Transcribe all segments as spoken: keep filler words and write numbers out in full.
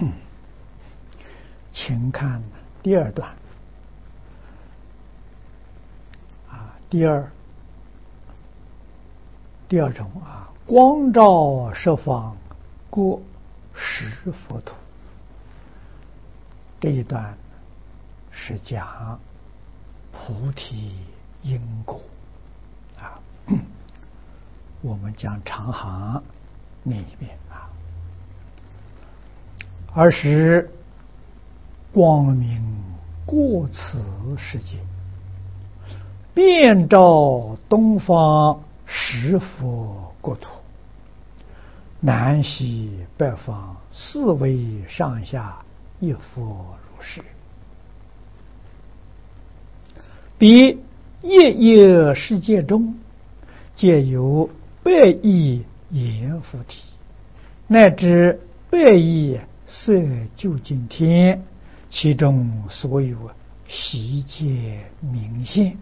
请看第二段啊，第二第二种啊，光照十方各十佛土。这一段是讲菩提因果啊，我们讲长行念一遍啊。二是光明过此世界，遍照东方十佛国土，南西北方四维上下一佛如是。彼夜夜世界中，皆有百亿阎浮提，乃至百亿色究竟天，其中所有悉皆明现。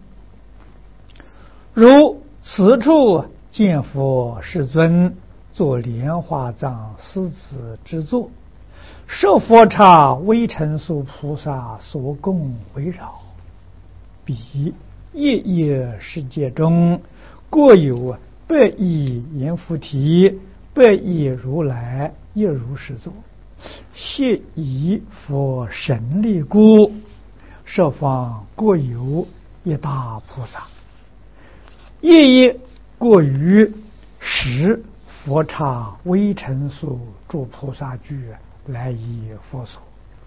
如此处见佛世尊作莲花藏狮子之座，受佛刹微尘数菩萨所供围绕。彼夜夜世界中，各有百亿阎浮提，百亿如来亦如是座。谢以佛神力故，十方各有一大菩萨，夜夜各于十佛刹微尘数诸菩萨具来以佛所。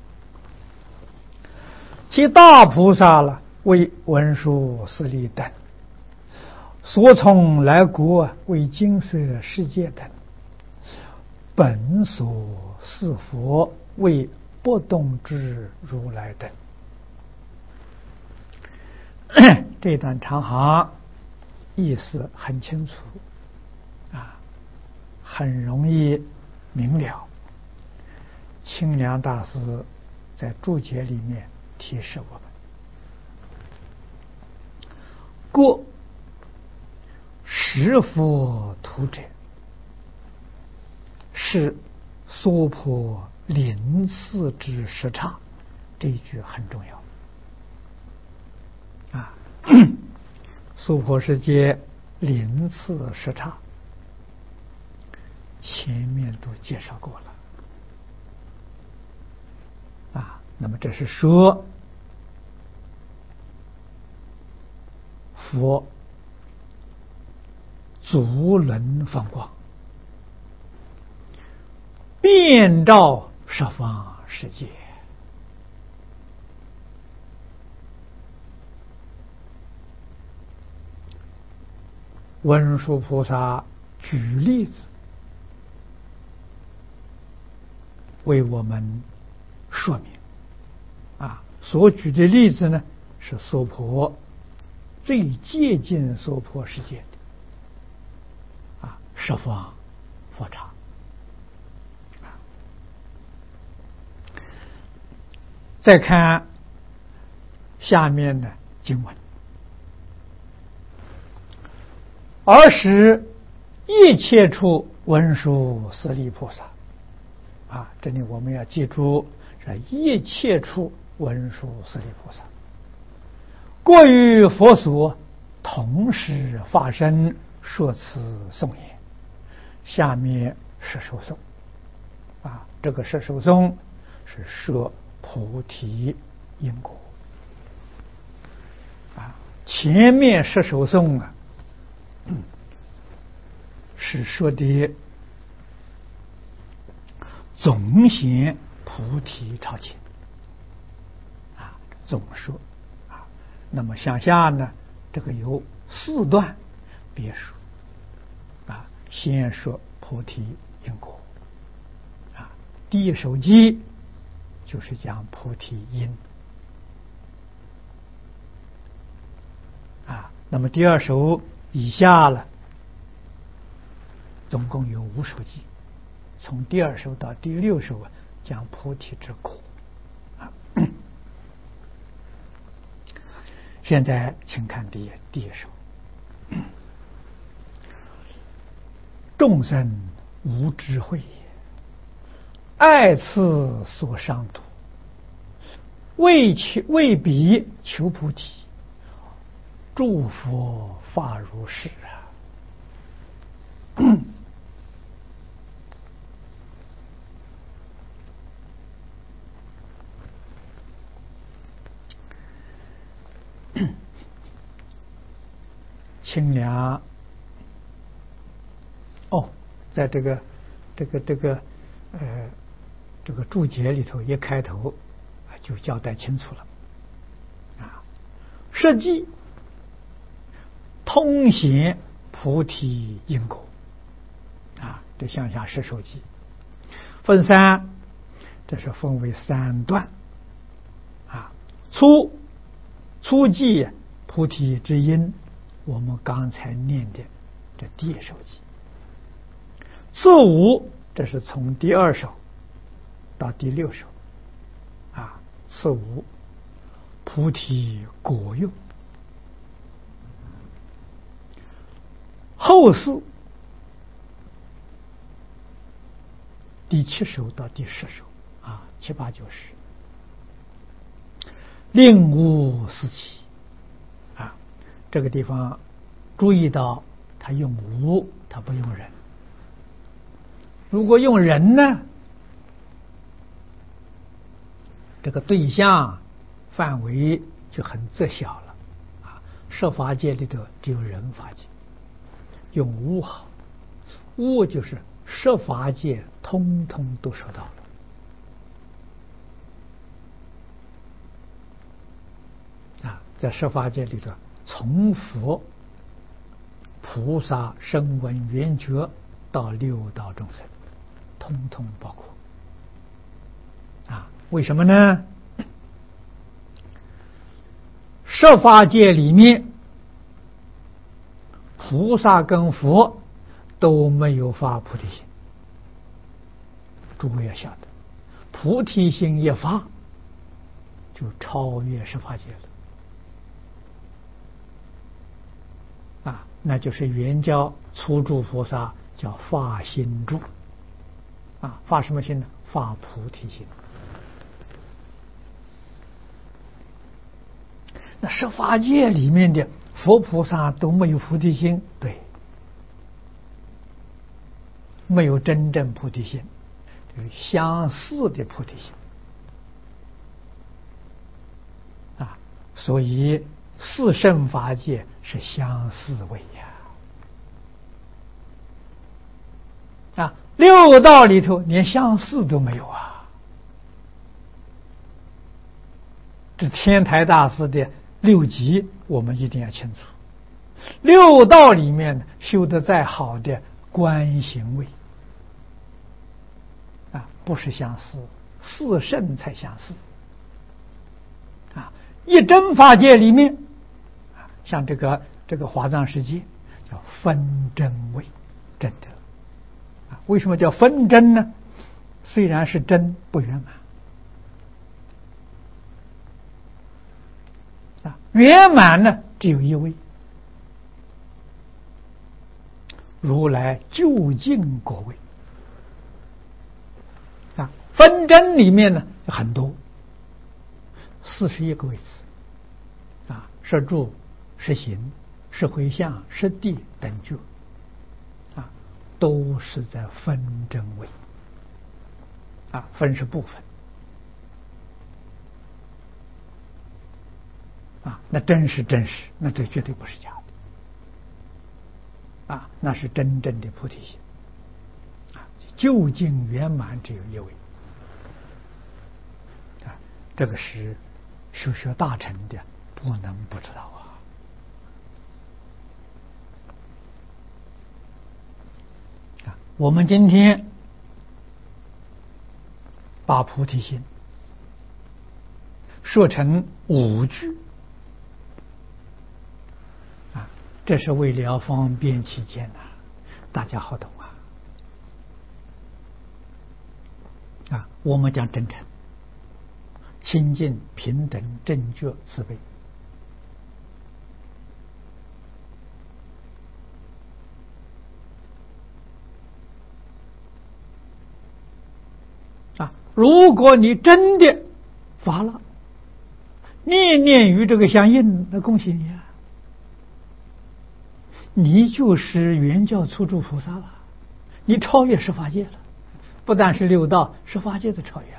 其大菩萨了，为文殊师利等，所从来国为金色世界等，本所是佛为不动之如来等。这段长行意思很清楚啊，很容易明了。清凉大师在注解里面提示我们，各十佛土者，是娑婆临次之时刹。这一句很重要啊。娑婆世界临次时刹，前面都介绍过了啊。那么这是说佛足轮放光，遍照十方世界。文殊菩萨举例子为我们说明啊，所举的例子呢是娑婆最接近娑婆世界的啊十方佛刹。再看下面的经文，尔时一切处文殊师利菩萨啊，这里我们要记住，这一切处文殊师利菩萨，各于佛所同时发生说辞颂言。下面是首颂啊，这个是首颂是说菩提因果啊，前面是首颂啊，嗯，是说的总显菩提超前啊，总说啊。那么向下呢，这个有四段别说啊，先说菩提因果啊，第一首偈就是讲菩提因啊，那么第二首以下了，总共有五首偈，从第二首到第六首啊，讲菩提之果啊。现在请看第一第一首，众生无智慧， 爱此所上度，为求为彼求菩提，诸佛法如是啊。清凉哦，在这个这个这个呃这个注解里头一开头就交代清楚了啊，实际通显菩提因果啊，这向下十首记分三，这是分为三段啊。初初记菩提之因，我们刚才念的这第一首记。次五，这是从第二首到第六首啊。次五菩提果用，后四第七首到第十首啊，七八九十，令无四起啊。这个地方注意到，他用无，他不用人。如果用人呢，这个对象范围就很窄小了啊。设法界里头只有人法界，用无好，无就是设法界通通都收到了啊。在设法界里头，从佛、菩萨、声闻、缘觉到六道众生，通通包括啊。为什么呢？设法界里面，菩萨跟佛都没有发菩提心。诸位要晓得，菩提心一发，就超越十法界了啊！那就是原教初住菩萨叫发心住啊，发什么心呢？发菩提心。那十法界里面的佛菩萨都没有菩提心，对，没有真正菩提心，有相似的菩提心啊。所以四圣法界是相似位呀啊，六道里头连相似都没有啊。这天台大师的六级我们一定要清楚，六道里面修得再好的观行位啊，不是相似，四圣才相似啊。一真法界里面，像这个这个华藏世界叫分真位，真的啊。为什么叫分真呢？虽然是真，不圆满啊。圆满呢，只有一位，如来究竟果位啊。分真里面呢很多，四十一个位次啊，摄住、摄行、摄回向、摄地等觉啊，都是在分真位啊。分是部分啊，那真是真实，那这绝对不是假的啊，那是真正的菩提心啊。究竟圆满只有一位啊，这个是修学大乘的不能不知道啊。啊，我们今天把菩提心说成五句啊，这是为了方便起见呐、啊，大家好懂啊。啊，我们讲真诚、清净、平等、正觉、慈悲。 啊，如果你真的发了，念念与这个相应，那恭喜你啊，你就是原教初住菩萨了，你超越十法界了，不但是六道，十法界都超越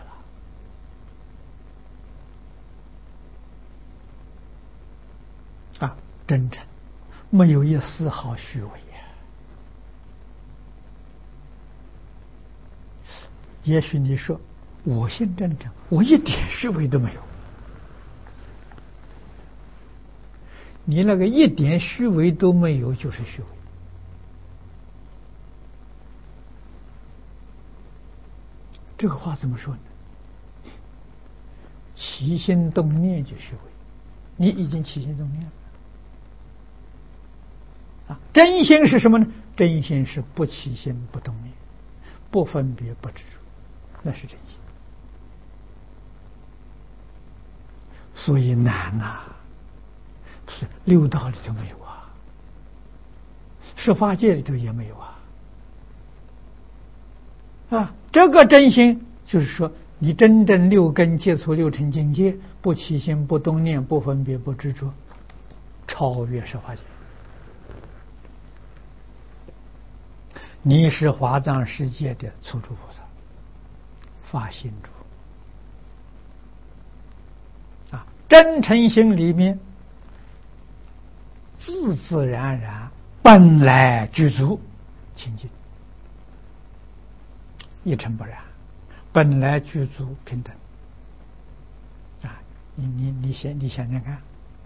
了啊！真诚，没有一丝毫虚伪呀。也许你说我信真诚，我一点虚伪都没有。你那个一点虚伪都没有，就是虚伪。这个话怎么说呢？起心动念就虚伪，你已经起心动念了啊！真心是什么呢？真心是不起心不动念，不分别不执着，那是真心。所以难呐、啊。是六道里头没有啊，十法界里头也没有啊。啊，这个真心就是说，你真正六根接触六尘境界，不起心不动念，不分别不执着，超越十法界。你是华藏世界的初住菩萨，发心住啊，真诚心里面。自自然然本来具足清净，一尘不染，本来具足平等啊！你你你想你想想看，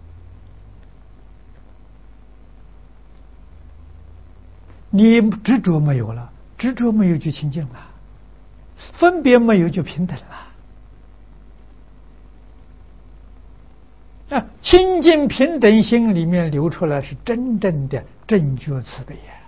你执着没有了，执着没有就清净了，分别没有就平等了。啊，清净平等心里面流出来是真正的正觉慈悲呀！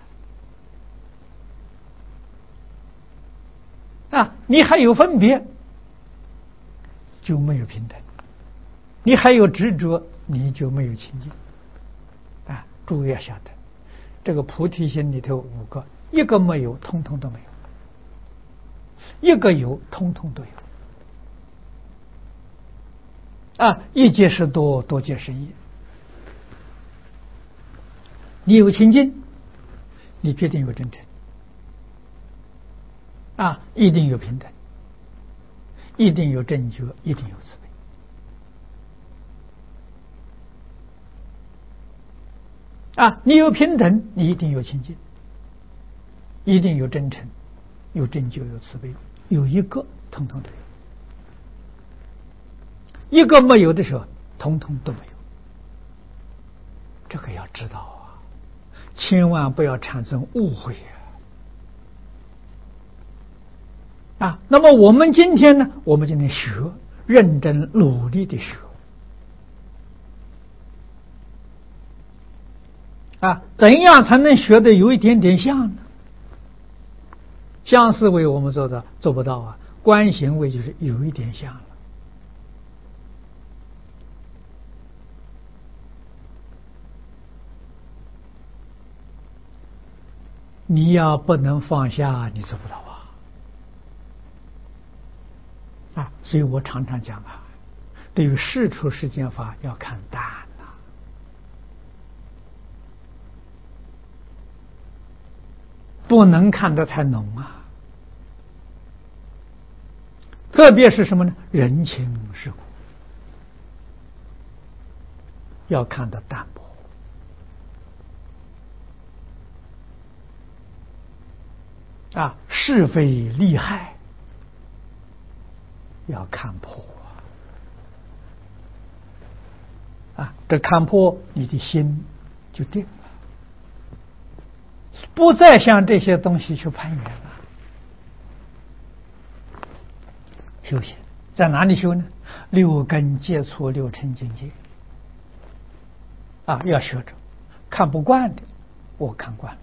啊，你还有分别，就没有平等；你还有执着，你就没有清净。啊，诸位要晓得，这个菩提心里头五个，一个没有，通通都没有；一个有，通通都有。啊，一皆是多，多皆是一。你有清净，你必定有真诚，啊，一定有平等，一定有正觉，一定有慈悲。啊，你有平等，你一定有清净，一定有真诚，有正觉，有慈悲，有一个，通通都有。一个没有的时候，统统都没有。这个要知道啊，千万不要产生误会啊！啊，那么我们今天呢？我们今天学，认真努力的学啊，怎样才能学的有一点点像呢？相思维我们做到做不到啊，观行为就是有一点像了。你要不能放下，你做不到啊！啊，所以我常常讲啊，对于世出世间法要看淡呐、啊，不能看得太浓啊。特别是什么呢？人情世故要看得淡薄。啊，是非利害要看破啊！这看破，你的心就定了，不再向这些东西去攀缘了。修行在哪里修呢？六根接触六尘境界啊，要学着看不惯的，我看惯了。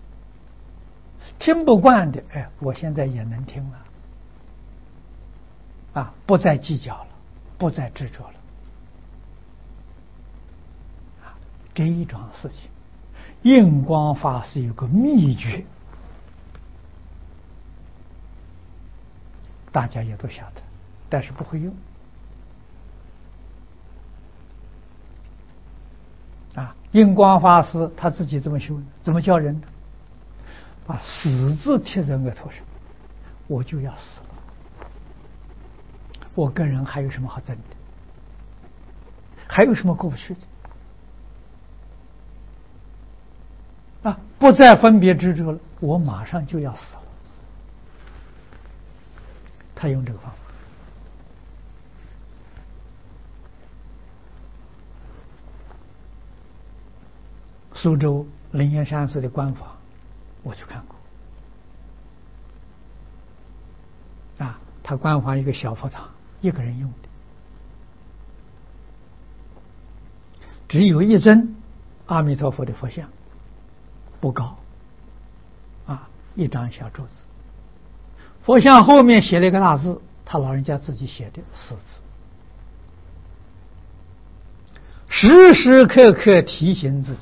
听不惯的，哎，我现在也能听了，啊，不再计较了，不再执着了，啊，这一桩事情，印光法师有个秘诀， 大家也都晓得，但是不会用。啊，印光法师他自己怎么修呢？怎么教人呢？把死字贴在额头上，我就要死了，我跟人还有什么好争的？还有什么过不去的？啊，不再分别执着了，我马上就要死了。他用这个方法。苏州灵岩山寺的官房，我去看过。啊，他官房一个小佛堂，一个人用的，只有一尊阿弥陀佛的佛像，不高，啊，一张小桌子，佛像后面写了一个大字，他老人家自己写的四字，时时刻刻提醒自己。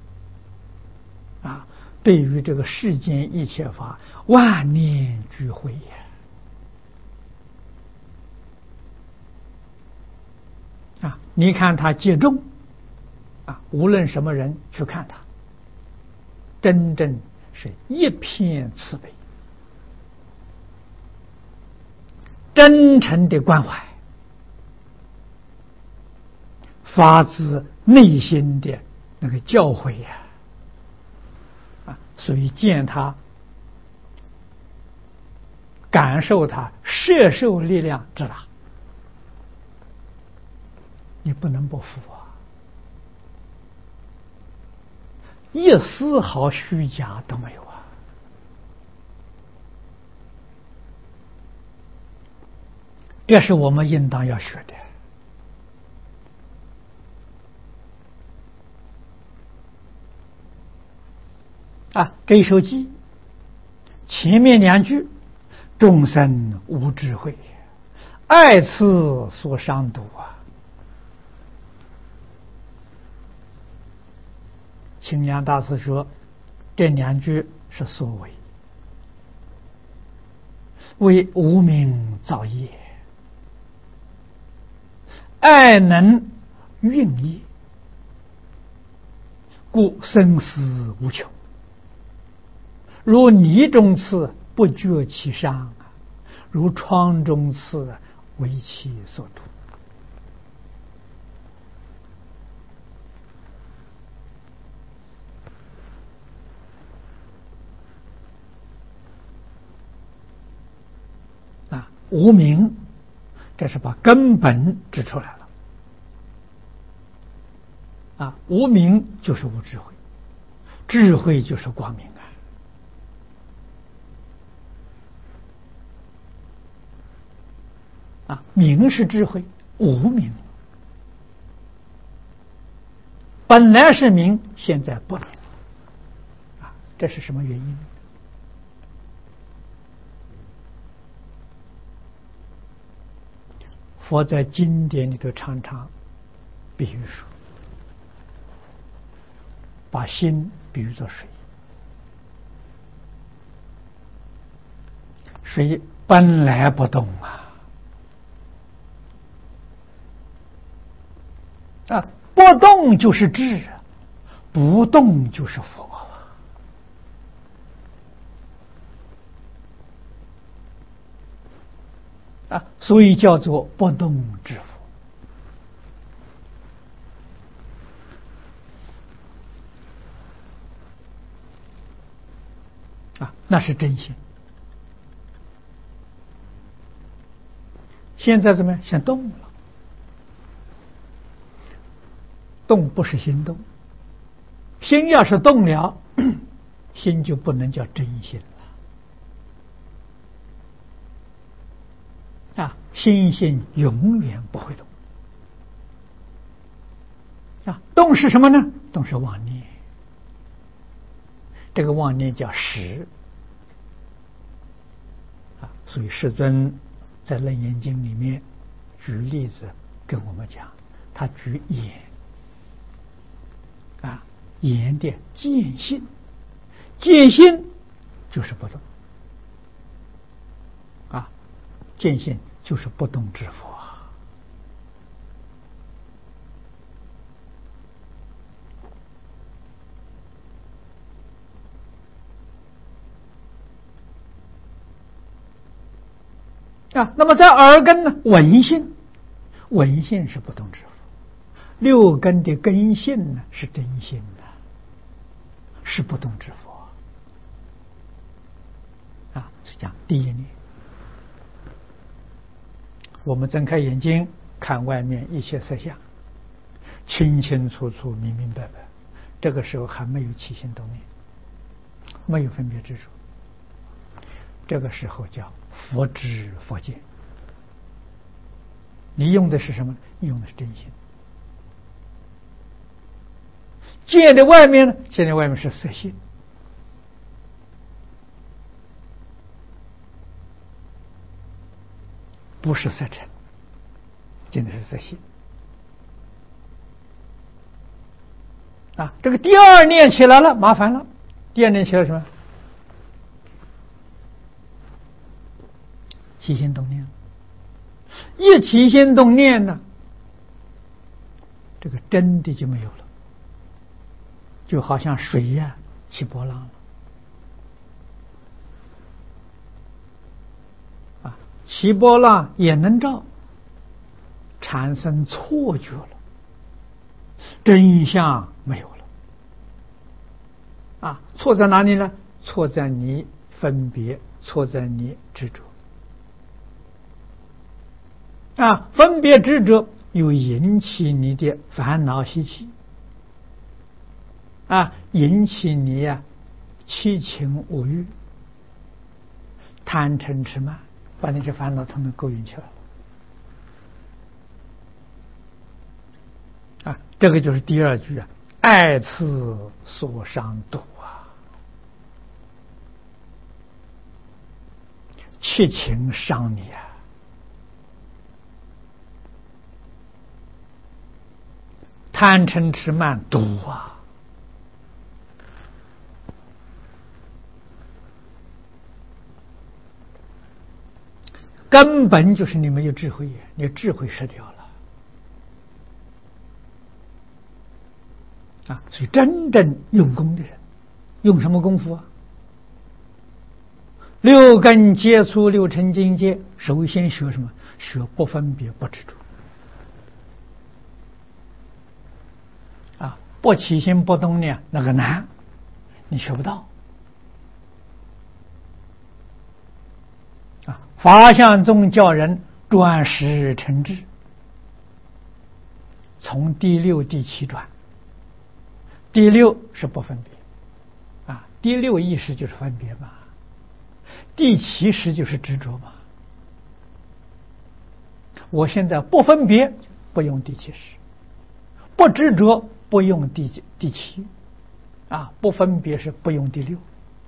啊，对于这个世间一切法，万念俱灰呀！啊，你看他接众啊，无论什么人去看他，真正是一片慈悲，真诚的关怀，发自内心的那个教诲呀！所以见他，感受他摄受力量之大，你不能不服啊！一丝毫虚假都没有啊！这是我们应当要学的。啊，这一首偈前面两句，众生无智慧，爱此所伤毒啊。清凉大师说，这两句是所谓为无明造业，爱能运业，故生死无穷。如泥中刺，不觉其伤；如疮中刺，为其所毒。啊，无明，这是把根本指出来了。啊，无明就是无智慧，智慧就是光明啊。啊，明是智慧，无明本来是明，现在不明啊，这是什么原因？佛在经典里头常常比喻说，把心比喻作水，水本来不动啊。啊，不动就是智，不动就是佛啊，所以叫做不动之佛啊，那是真心。现在怎么样？先动了。动不是心动，心要是动了，心就不能叫真心了啊！心性永远不会动啊！动是什么呢？动是妄念，这个妄念叫识啊！所以世尊在《楞严经》里面举例子跟我们讲，他举眼。啊，眼的见性，见性就是不动啊， 见性就是不动之佛啊。那么在耳根呢，闻性，闻性是不动之佛，六根的根性呢是真性的，是不动之佛啊。是讲第一念，我们睁开眼睛看外面一切色相，清清楚楚、明明白白，这个时候还没有起心动念，没有分别执着，这个时候叫佛知佛见。你用的是什么？你用的是真心。见的外面呢？见的外面是色性，不是色尘，见的是色性啊。这个第二念起来了，麻烦了。第二念起来什么？起心动念。一起心动念呢，这个真的就没有了，就好像水呀、啊、起波浪了啊，起波浪也能照，产生错觉了，真相没有了啊。错在哪里呢？错在你分别，错在你执着啊。分别执着又引起你的烦恼习气啊，引起你呀、啊、七情五欲、贪嗔痴慢，把那些烦恼统统勾引起来了啊。这个就是第二句啊，爱此所伤度啊，七情伤你啊，贪嗔痴慢毒啊，根本就是你没有智慧，你智慧失掉了啊！所以真正用功的人，用什么功夫啊？六根接触六尘境界，首先学什么？学不分别不执着啊！不起心不动念，那个难，你学不到啊！法相宗教人转识成智，从第六、第七转。第六是不分别啊，第六意识就是分别嘛，第七识就是执着嘛。我现在不分别，不用第七识；不执着，不用第第七啊；不分别是不用第六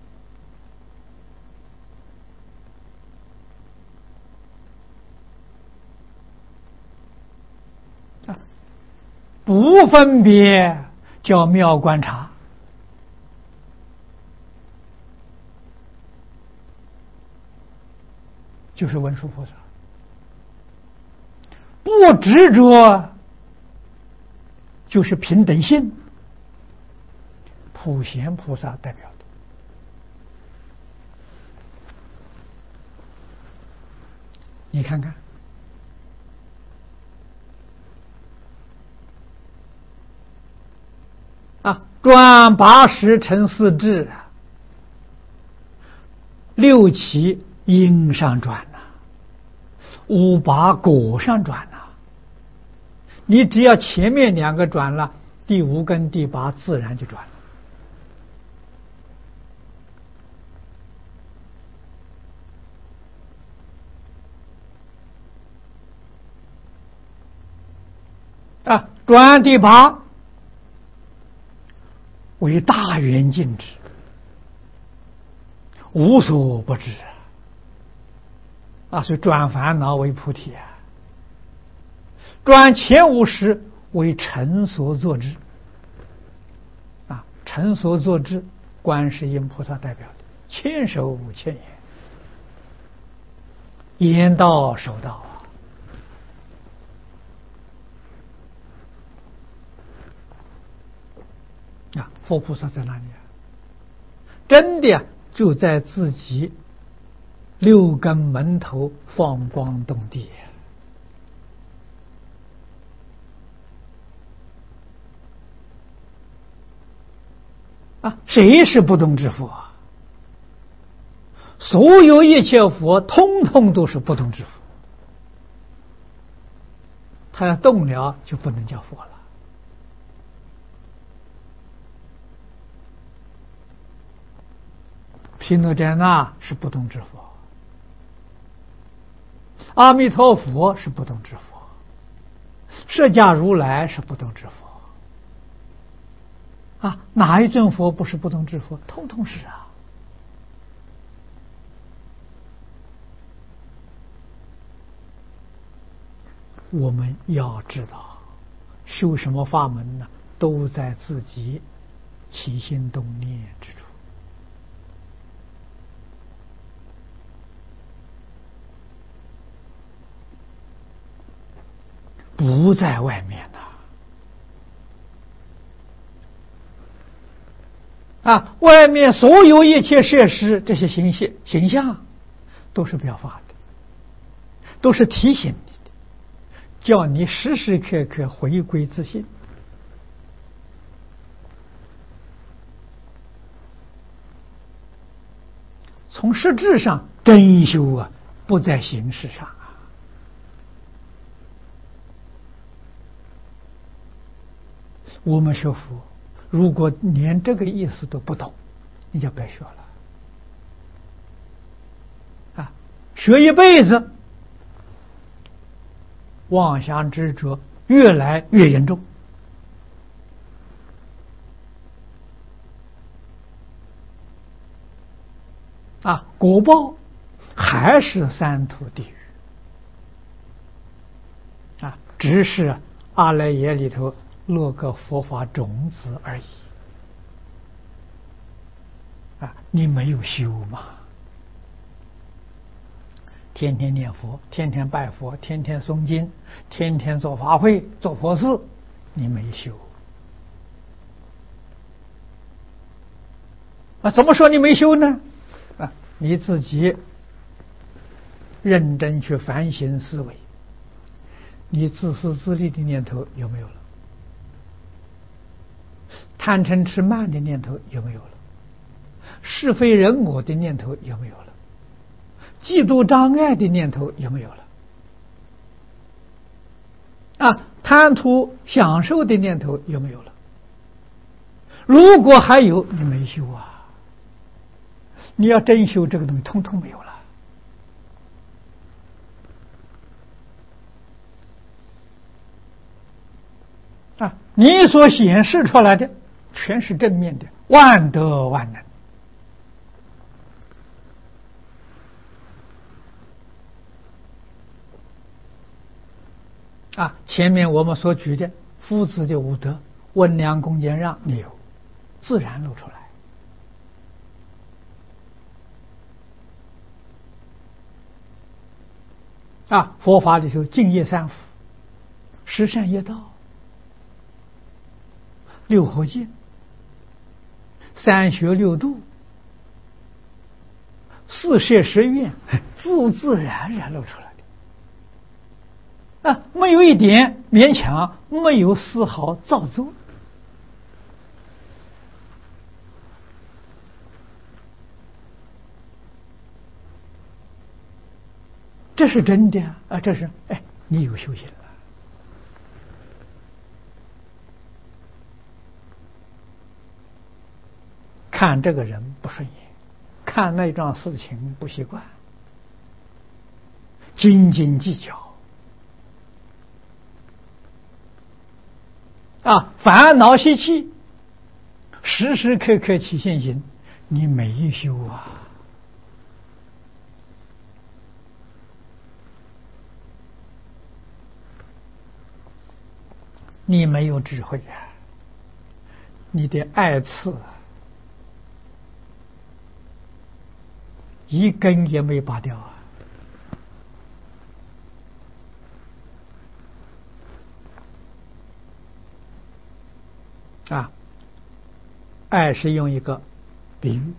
啊。不分别叫妙观察，就是文殊菩萨；不执着就是平等性，普贤菩萨代表的。你看看啊，转八识成四智，六七因上转呐、啊，五八果上转呐、啊。你只要前面两个转了，第五跟第八自然就转了啊。转第八为大圆镜智，无所不知啊！所以转烦恼为菩提啊，转前五识为成所作智啊，成所作智，观世音菩萨代表的，千手千眼， 言道守道啊！啊，佛菩萨在哪里啊？真的呀，就在自己六根门头放光动地啊！谁是不动之佛啊？所有一切佛，通通都是不动之佛。他要动了，就不能叫佛了。毗卢遮那是不动之佛，阿弥陀佛是不动之佛，释迦如来是不动之佛。啊，哪一尊佛不是不动之佛？通通是啊。我们要知道，修什么法门呢？都在自己起心动念之处，不在外面呐。啊，外面所有一切设施，这些形象形象，都是表法的，都是提醒你的，叫你时时刻刻回归自信。从实质上真修啊，不在形式上啊。我们学佛，如果连这个意思都不懂，你就别学了啊！学一辈子，妄想执着越来越严重啊！果报还是三途地狱啊！只是阿赖耶里头落个佛法种子而已啊！你没有修嘛？天天念佛，天天拜佛，天天诵经，天天做法会，做佛事，你没修啊？怎么说你没修呢？啊，你自己认真去反省思维，你自私自利的念头有没有了？贪嗔痴慢的念头有没有了？是非人我的念头有没有了？嫉妒障碍的念头有没有了？啊，贪图享受的念头有没有了？如果还有，你没修啊！你要真修，这个东西通通没有了啊！你所显示出来的全是正面的，万德万能啊！前面我们所举的夫子的五德，温良恭俭让，你有，自然露出来啊！佛法里头敬业三福，十善业道，六和敬，三学六度，四摄十愿，自自然然露出来的啊！没有一点勉强，没有丝毫造作这是真的啊！这是哎，你有修行了。看这个人不顺眼，看那桩事情不习惯，斤斤计较啊，烦恼习气，时时刻刻起现行，你没修啊！你没有智慧啊！你的爱刺一根也没拔掉啊！ 啊，爱是用一个比喻。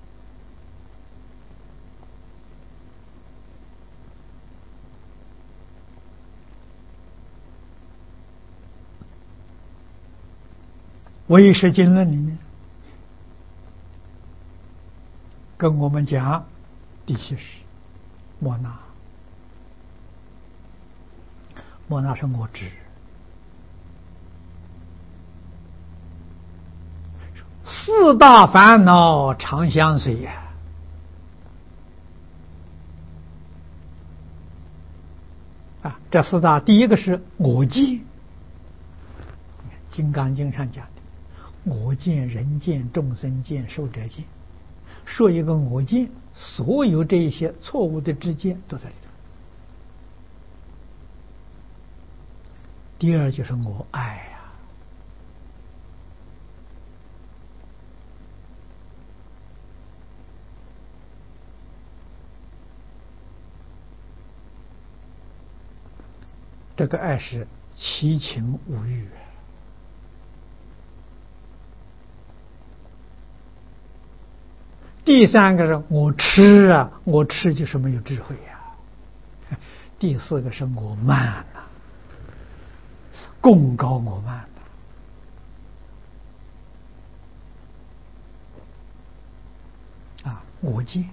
唯识经论里面跟我们讲第七识莫那，莫那是我执，四大烦恼常相随呀。啊，这四大，第一个是我见，《金刚经》上讲的，我见、人见、众生见、寿者见。说一个我见，所有这一些错误的知见都在里头。第二就是我爱呀、啊，这个爱是七情五欲。第三个是我痴啊，我痴就是没有智慧呀、啊。第四个是我慢呐、啊，功高我慢呐、啊。啊，我见、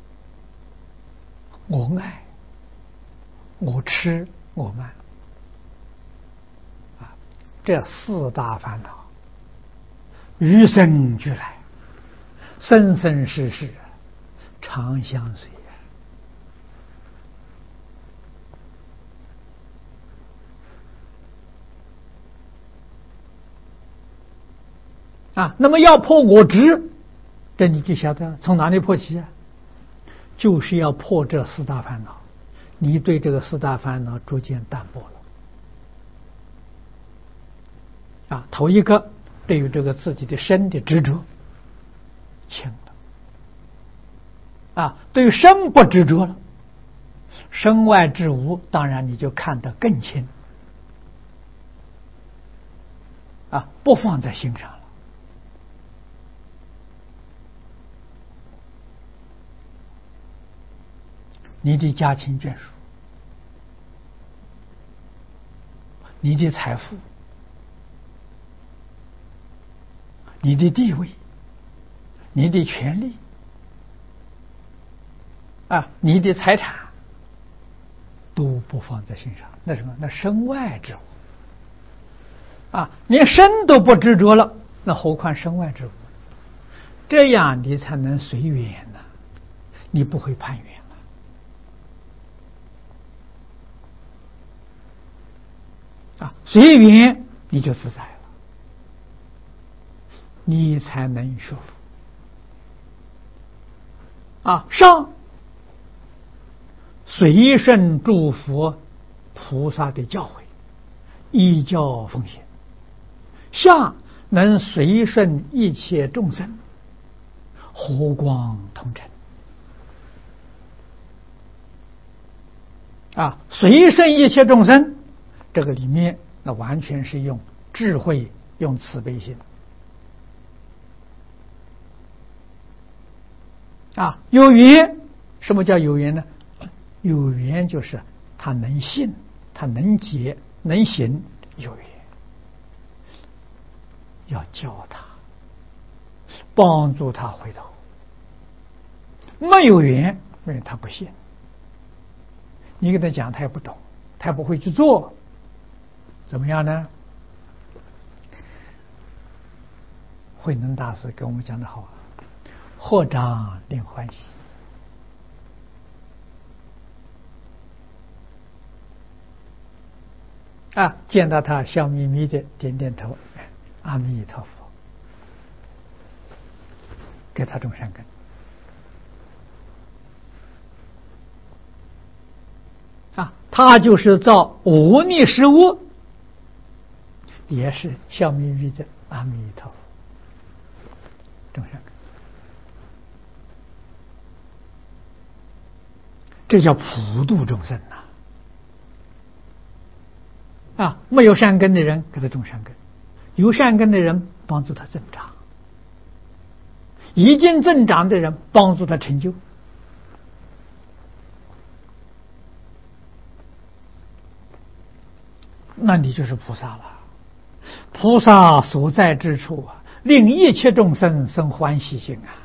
我爱、我痴、我慢啊，这四大烦恼与生俱来。生生世世常相随啊！那么要破我执，这你就晓得从哪里破起啊？就是要破这四大烦恼。你对这个四大烦恼逐渐淡薄了啊！头一个对于这个自己的身的执着轻了啊，对于身不执着了，身外之物当然你就看得更轻啊，不放在心上了。你的家亲眷属，你的财富，你的地位，你的权利啊，你的财产都不放在心上，那什么？那身外之物啊，连身都不执着了，那何况身外之物？这样你才能随缘呢、啊，你不会攀缘了啊，随缘你就自在了，你才能学佛啊。上随顺诸佛菩萨的教诲，依教奉行；下能随顺一切众生，和光同尘啊！随顺一切众生，这个里面那完全是用智慧，用慈悲心啊。有缘，什么叫有缘呢？有缘就是他能信，他能解，能行，有缘。要教他，帮助他回头。没有缘，因为他不信，你给他讲他也不懂，他不会去做，怎么样呢？慧能大师跟我们讲的好，合掌令欢喜啊，见到他笑眯眯的点点头，阿弥陀佛，给他种善根啊，他就是造无逆食物，也是笑眯眯的阿弥陀佛种善根，这叫普度众生呐！啊，没有善根的人给他种善根，有善根的人帮助他增长；已经增长的人，帮助他成就。那你就是菩萨了。菩萨所在之处啊，令一切众生生欢喜心啊！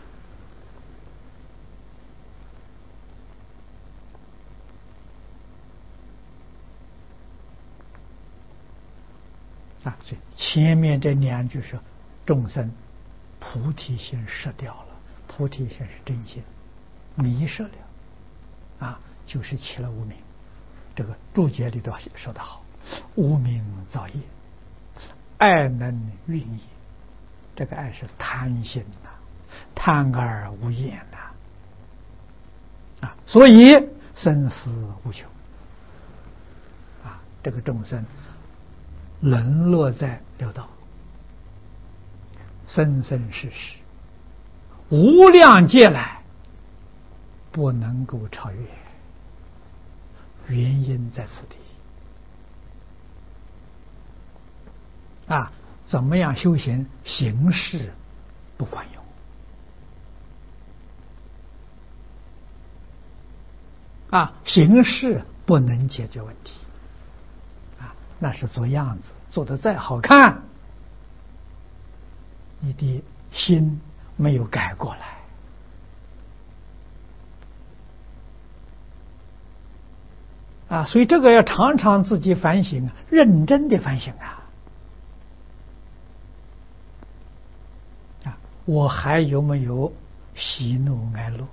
啊，所以前面这两句说，众生菩提心失掉了，菩提心是真心，迷失了，啊，就是起了无明。这个注解里头说得好，无明造业，爱能运也。这个爱是贪心呐、啊，贪而无厌呐、啊，啊，所以生死无穷啊，这个众生沦落在六道，生生世世无量劫来不能够超越，原因在此地啊。怎么样修行？形式不管用啊，形式不能解决问题啊，那是做样子，做得再好看，你的心没有改过来啊，所以这个要常常自己反省，认真的反省啊。我还有没有喜怒哀乐？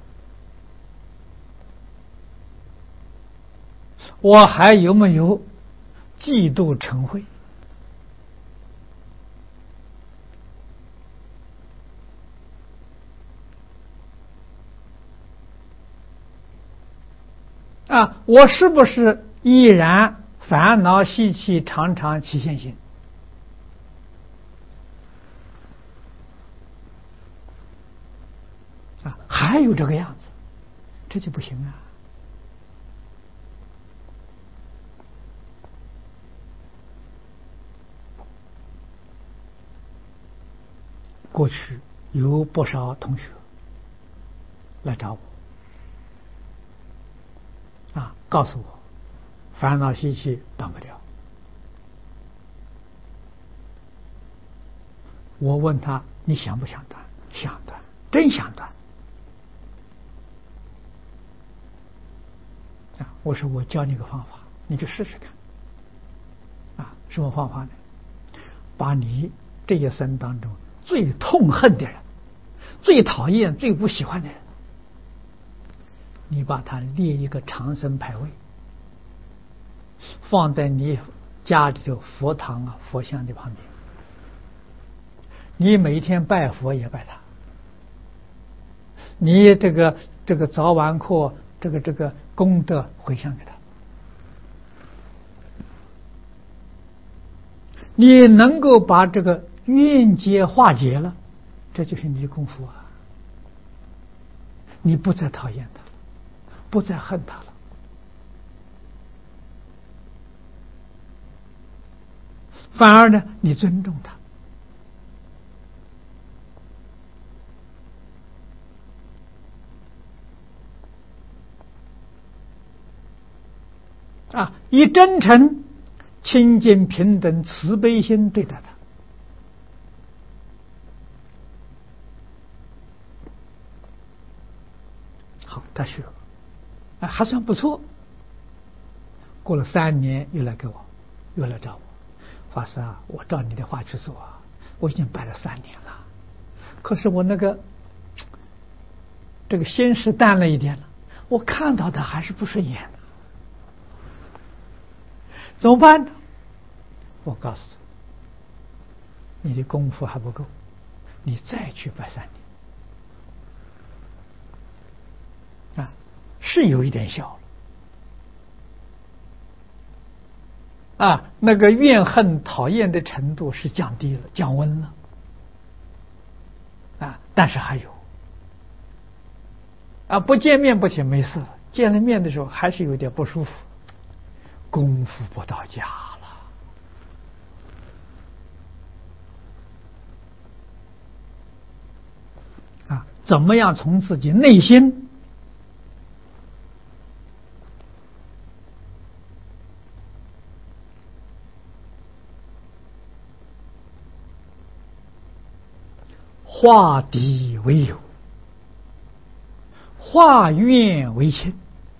我还有没有嫉妒嗔恚？啊，我是不是依然烦恼习气常常起现行？啊，还有这个样子，这就不行啊！过去有不少同学来找我，啊，告诉我烦恼习气断不掉。我问他：你想不想断？想断，真想断。我说我教你个方法，你就试试看。啊，什么方法呢？把你这一生当中最痛恨的人、最讨厌、最不喜欢的人，你把它列一个长生牌位，放在你家里的佛堂啊、佛像的旁边。你每天拜佛也拜他，你这个这个早晚课。这个这个功德回向给他，你能够把这个冤结化解了，这就是你的功夫啊！你不再讨厌他了，不再恨他了，反而呢，你尊重他。啊，以真诚、清净、平等、慈悲心对待他，好，他学，啊，还算不错。过了三年，又来给我，又来找我，法师啊，我照你的话去做啊，我已经拜了三年了，可是我那个这个心是淡了一点了，我看到他还是不顺眼的。怎么办呢？我告诉他，你的功夫还不够，你再去拜三年啊，是有一点效了啊，那个怨恨讨厌的程度是降低了，降温了啊，但是还有啊，不见面不行没事，见了面的时候还是有点不舒服。功夫不到家了怎么样从自己内心化敌为友，化怨为亲。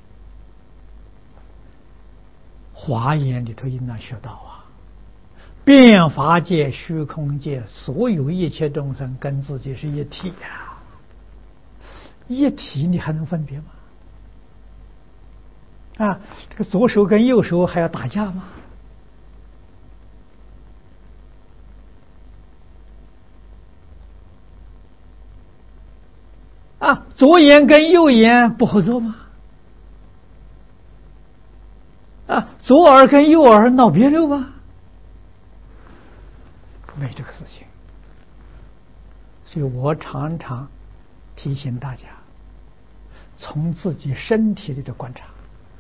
华严里头应当学到啊，遍法界、虚空界，所有一切众生跟自己是一体呀、啊，一体你还能分别吗？啊，这个左手跟右手还要打架吗？啊，左眼跟右眼不合作吗？啊，左耳跟右耳闹别扭吗？没这个事情。所以我常常提醒大家，从自己身体里的观察，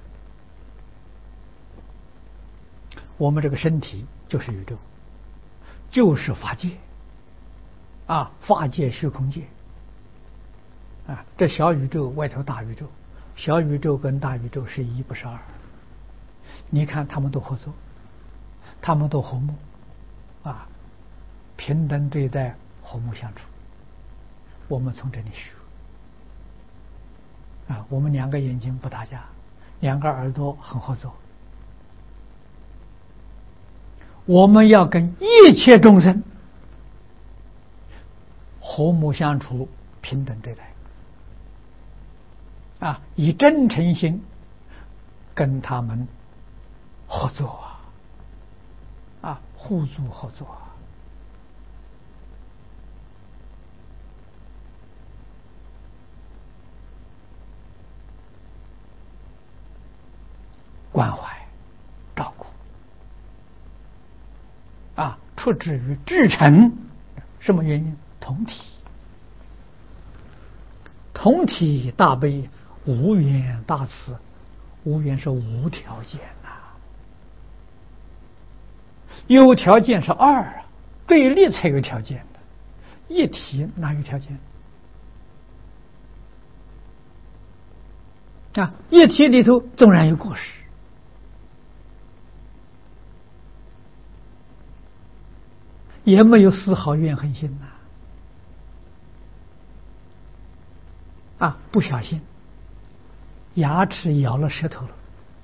我们这个身体就是宇宙，就是法界啊，法界虚空界啊，这小宇宙外头大宇宙，小宇宙跟大宇宙是一不是二。你看他们都合作，他们都和睦啊，平等对待，和睦相处。我们从这里学啊，我们两个眼睛不打架，两个耳朵很合作。我们要跟一切众生和睦相处，平等对待啊，以真诚心跟他们合作啊，啊，互助合作啊。关怀照顾啊，出之于至诚。什么原因？同体，同体大悲，无缘大慈。无缘是无条件呐、啊，有条件是二啊，对立才有条件的，一体哪有条件啊？一体里头纵然有过失，也没有丝毫怨恨心呐、啊。啊，不小心牙齿咬了舌头了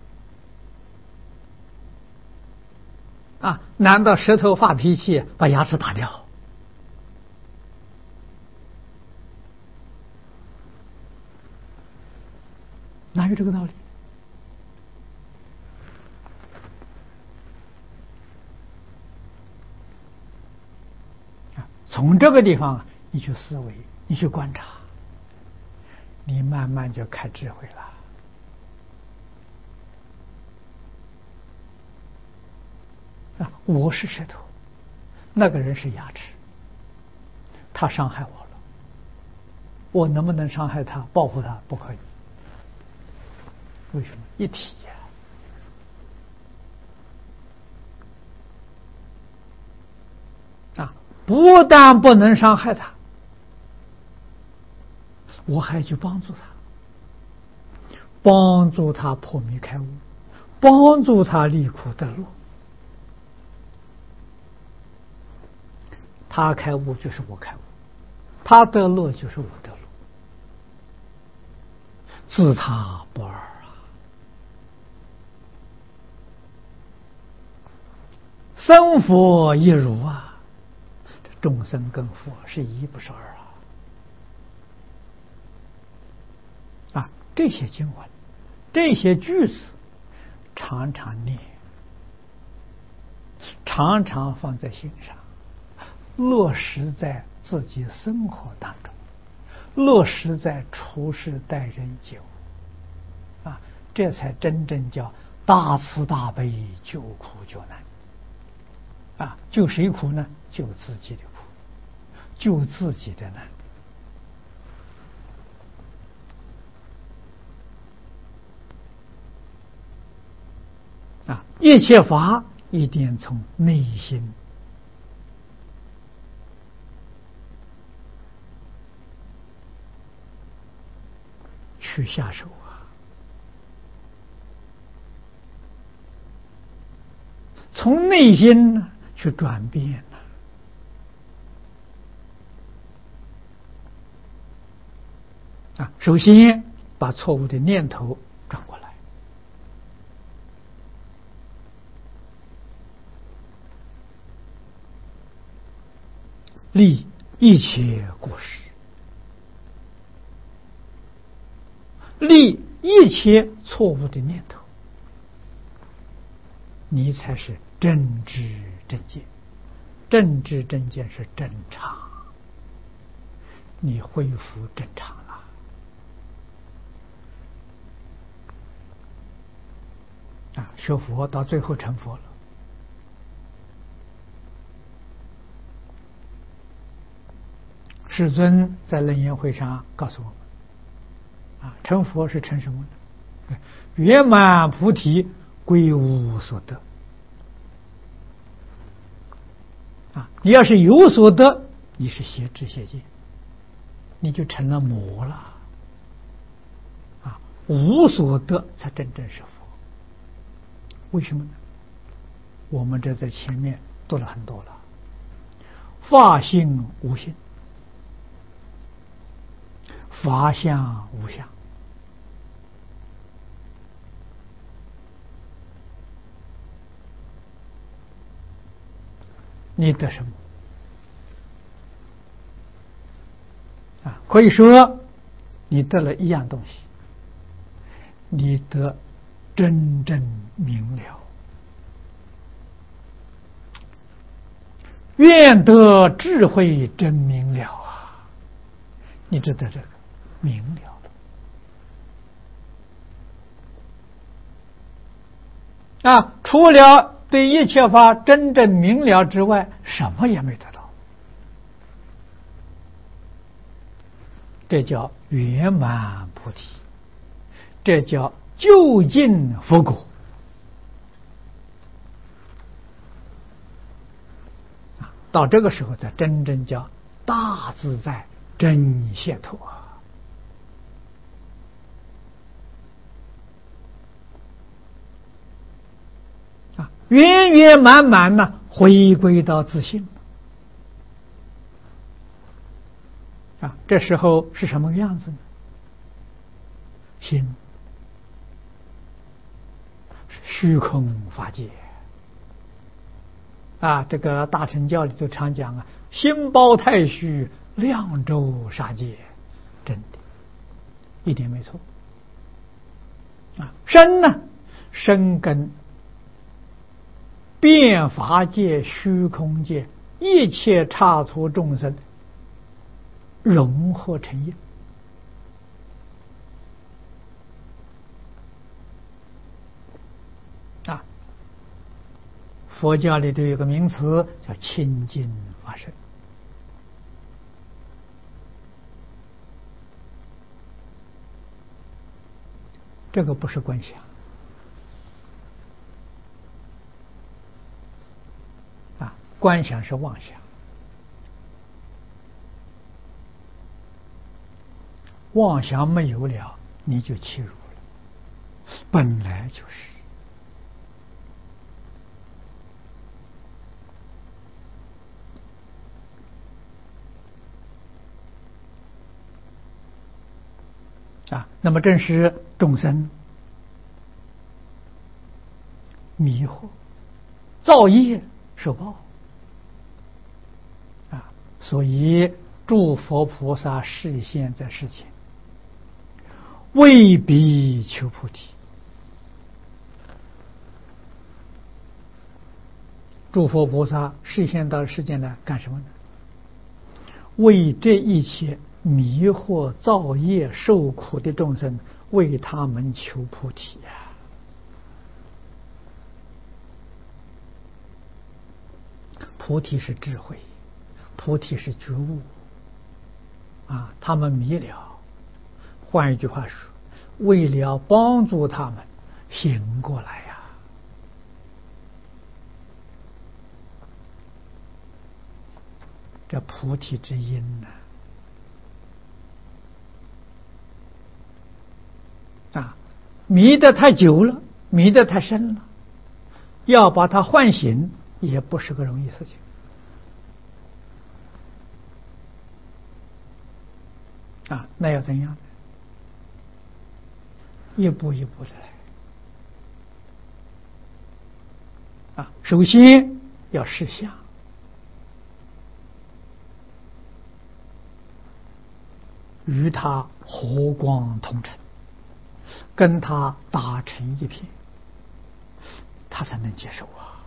啊！难道舌头发脾气把牙齿打掉？哪有这个道理？啊，从这个地方你去思维，你去观察，你慢慢就开智慧了。啊，我是舌头，那个人是牙齿，他伤害我了，我能不能伤害他、报复他？不可以。为什么？一体呀、啊！啊，不但不能伤害他，我还去帮助他，帮助他破迷开悟，帮助他离苦得乐。他开悟就是我开悟，他得乐就是我得乐，自他不二啊！生佛一如啊，众生跟佛是一不是二啊！啊，这些经文，这些句子，常常念，常常放在心上。落实在自己生活当中，落实在处事待人接物啊，这才真正叫大慈大悲，救苦救难啊！救谁苦呢？救自己的苦，救自己的难啊！一切法一定从内心去下手啊，从内心呢去转变呢。啊，首先把错误的念头转过来，立一切过失，立一切错误的念头，你才是正知正见。正知正见是正常，你恢复正常了。啊，学佛到最后成佛了。世尊在楞严会上告诉我们，啊，成佛是成什么呢？圆满菩提，归无所得。啊，你要是有所得，你是邪知邪见，你就成了魔了。啊，无所得才真正是佛。为什么呢？我们这在前面读了很多了，法性无性，法相无相。你得什么？啊，可以说你得了一样东西，你得真正明了，愿得智慧真明了啊！你只得这个明了啊！除了对一切法真正明了之外，什么也没得到。这叫圆满菩提，这叫究竟佛果。到这个时候才真正叫大自在真解脱啊！圆圆满满呢，回归到自信啊！这时候是什么样子呢？心虚空法界啊，这个大乘教里头常讲啊，心包太虚，量周沙界，真的，一点没错啊。身呢，身跟变法界、虚空界一切刹土众生融合成一。啊，佛教里头有个名词叫清净法身。这个不是观想啊，观想是妄想，妄想没有了，你就欺辱了，本来就是啊。那么正是众生迷惑造业受报啊，所以诸佛菩萨示现在世前，为彼求菩提。诸佛菩萨示现到世间来干什么呢？为这一切迷惑造业受苦的众生，为他们求菩提呀、啊！菩提是智慧，菩提是觉悟啊！他们迷了，换一句话说，为了帮助他们醒过来呀、啊！这菩提之因呢、 迷得太久了，迷得太深了，要把它唤醒也不是个容易事情啊。那要怎样？一步一步的来啊。首先要识相，与他和光同尘，跟他打成一片，他才能接受啊。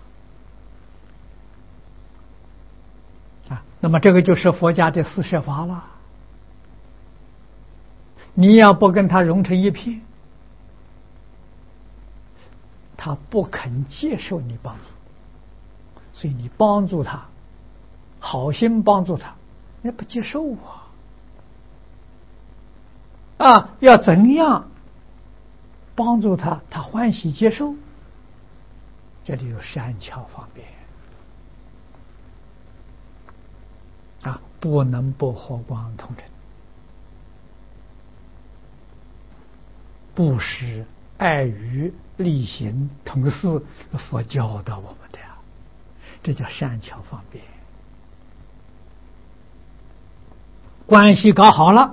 啊，那么这个就是佛家的四摄法了。你要不跟他融成一片，他不肯接受你帮助，所以你帮助他，好心帮助他，人家不接受啊。啊，要怎样帮助他，他欢喜接受？这里有善巧方便啊，不能不和光同尘。布施、爱语、力行、同事，佛教导我们的呀，这叫善巧方便。关系搞好了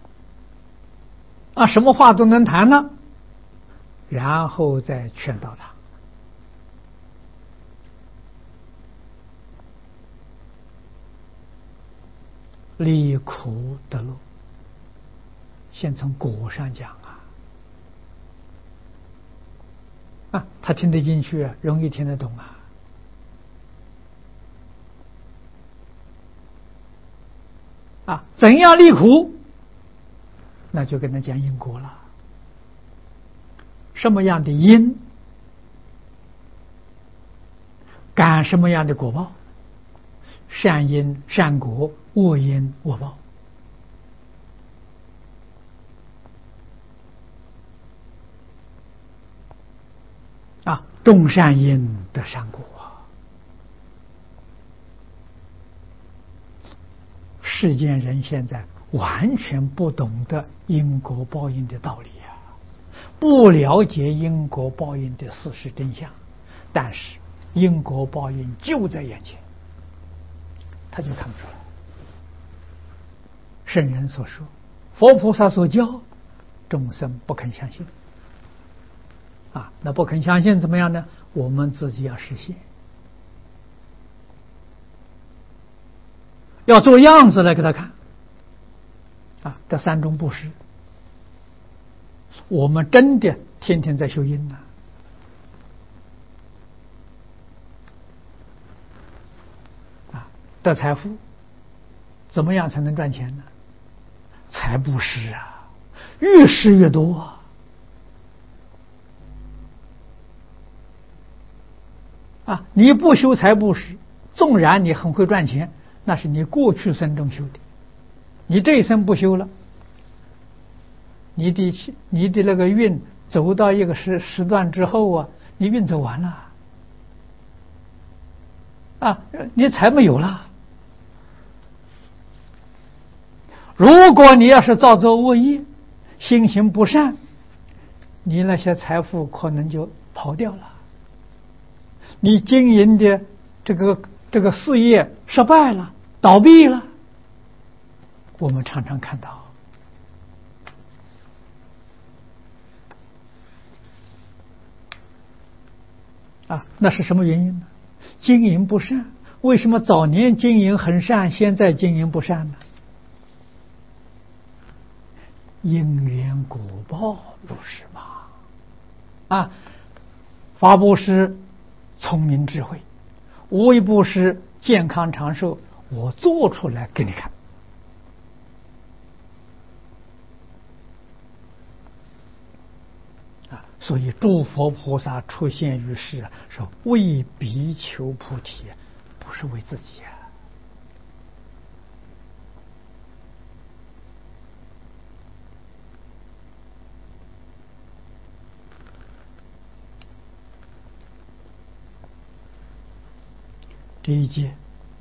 啊，什么话都能谈了，然后再劝导他。离苦得乐，先从果上讲啊，啊，他听得进去，容易听得懂啊。啊，怎样离苦？那就跟他讲因果了。什么样的因，感什么样的果报？善因善果，恶因恶报。啊，种善因得善果。世间人现在完全不懂得因果报应的道理啊，不了解因果报应的事实真相，但是因果报应就在眼前，他就看不出来。圣人所说，佛菩萨所教，众生不肯相信啊，那不肯相信怎么样呢？我们自己要实现，要做样子来给他看啊。这三种布施，我们真的天天在修因呢。啊，得财富，怎么样才能赚钱呢？财布施啊，越施越多啊。啊，你不修财布施，纵然你很会赚钱，那是你过去生中修的，你这一生不修了，你的你的那个运走到一个时时段之后啊，你运走完了啊，你财没有了。如果你要是造作恶业，心行不善，你那些财富可能就跑掉了，你经营的这个这个事业失败了，倒闭了。我们常常看到啊，那是什么原因呢？经营不善。为什么早年经营很善，现在经营不善呢？因缘果报如是嘛。啊，法布施聪明智慧，无为布施健康长寿，我做出来给你看。啊，所以诸佛菩萨出现于世，是为比丘菩提，不是为自己啊。这一节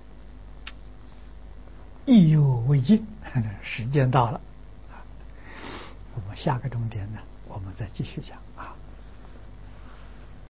意犹未尽，时间到了，我们下个重点呢我们再继续讲啊。